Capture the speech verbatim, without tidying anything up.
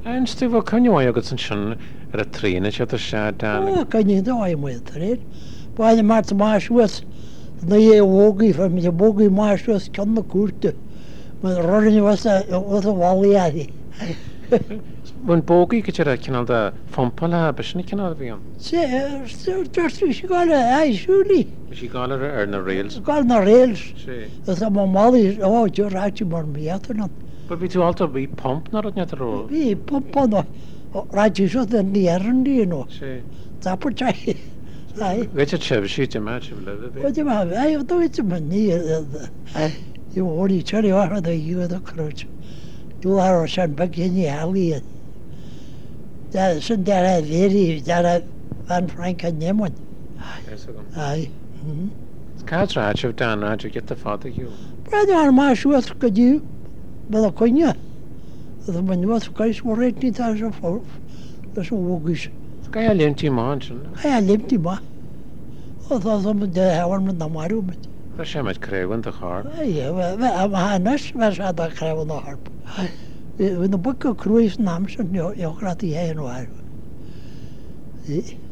Ein stu bh cynniú agad san sin ar a trína se a se O, cynnig da o'i mwyd, rhaid. Ba'n y mart maas was, na ie wogi, fa mi wogi maas was, can na cwrte. Mae'n rorin i was a wali adi. Bhain bógaí go tear cinál de fompala besna cinál bhíon. Se, dyrtu si gael e, ai, siwli. Bhí sí gáil ar na réils. Gael na rails. Sí. Ys am o'n mali, o, dyn rhaid i mor mi ato na. But bhí tú alta bhí pomp na rhaid ar ró. Fi, pompa no. Rhaid i sio dyn ni erin di no. Sí. Tapor chai. Ai. Bhí te sibh sí te me sibh le bhí. Wedi ma, ai, o dwi ti ma ni. I wori, tari o arna i yw edo crwch. Dwi ar o sian bag hyn i hali. Da, sy'n dara feri, dara Van Frank a Nemwan. Ai. Cád ráid sibh dan ráid a get a fád hiú. Brad ar ma siwat gydiw. Bydd o coinia. Ydw mae'n nŵad gais o reit ni ta sy'n ffordd. Ys o wogis. Gai a limtí máin sin. Ai a limti ma. Oedd oedd o'n mynd hawar mynd am arw mynd. Ra sé meid crewan a chár. Ai, am hanes, fe sa da crefon o harp. Fy'n o bwg o crwys yn amser, niwch rat i hen o arw.